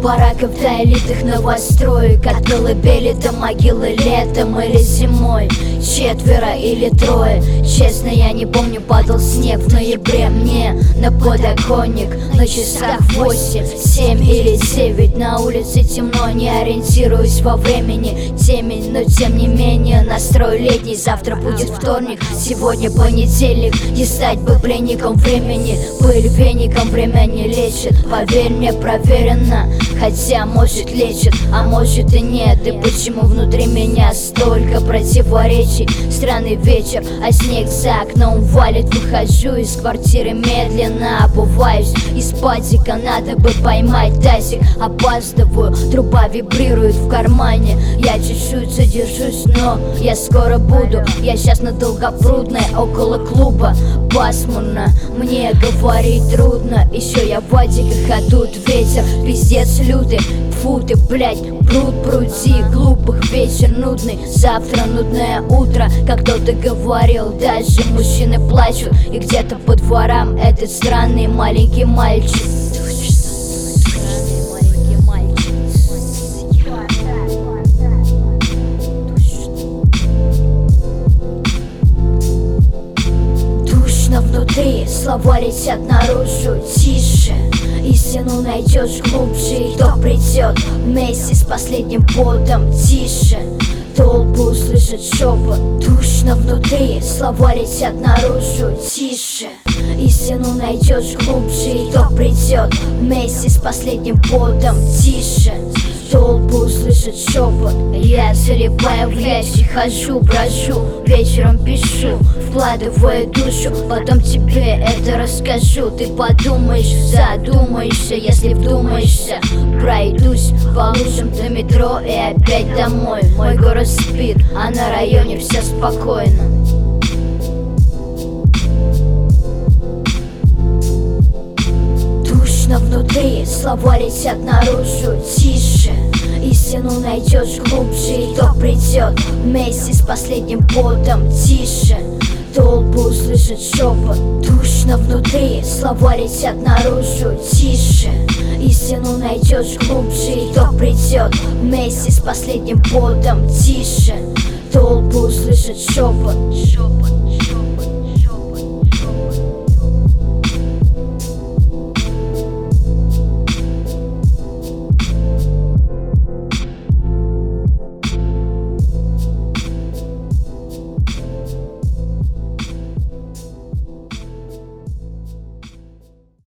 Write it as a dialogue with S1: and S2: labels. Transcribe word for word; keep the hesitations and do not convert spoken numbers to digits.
S1: бараков до элитных новостроек, от колыбели до могилы летом или зимой, четверо или трое. Честно, я не помню, падал снег в ноябре мне на подоконник. На часах восемь, семь или девять. На улице темно, не ориентируюсь во времени. Темень, но тем не менее настрой летний. Завтра будет вторник, сегодня понедельник. Не стать бы пленником времени. Пыль веником время не лечит, поверь мне, проверено. Хотя может лечит, а может и нет. И почему внутри меня столько противоречий? Странный вечер, а снег за окном валит. Выхожу из квартиры медленно, обуваюсь. Из патика надо бы поймать тазик. Опаздываю, труба вибрирует в кармане. Я чуть-чуть задержусь, но я скоро буду. Я сейчас на Долгопрудной, около клуба. Пасмурно, мне говорить трудно. Еще я в вадиках, а тут ветер пиздец лютый. Фу ты, блять, пруд пруди, глупых вечер нудный. Завтра нудное утро, как кто-то говорил. Даже мужчины плачут, и где-то по дворам этот странный маленький мальчик. Душно внутри, слова летят наружу. Тише, истину найдешь глубже, и кто придет вместе с последним потом. Тише, толпу услышит шепот. Душно внутри, слова летят наружу. Тише, истину найдешь глубже, и кто придет вместе с последним потом. Тише, толпу услышит шепот. Я залипаю в ящик, хожу, брожу, вечером пишу, вкладываю душу, потом тебе это расскажу. Ты подумаешь, задумаешься, если вдумаешься. Пройдусь по лужам до метро и опять домой. Мой город спит, а на районе все спокойно. Душно внутри, слова летят наружу. Тише, истину найдешь глубже, и кто придет вместе с последним потом. Тише, толпу услышит шепот. Душно внутри, слова летят наружу. Тише, истину найдешь глубже, и кто придет вместе с последним потом. Тише, толпу услышит шепот. Шепот, шепот.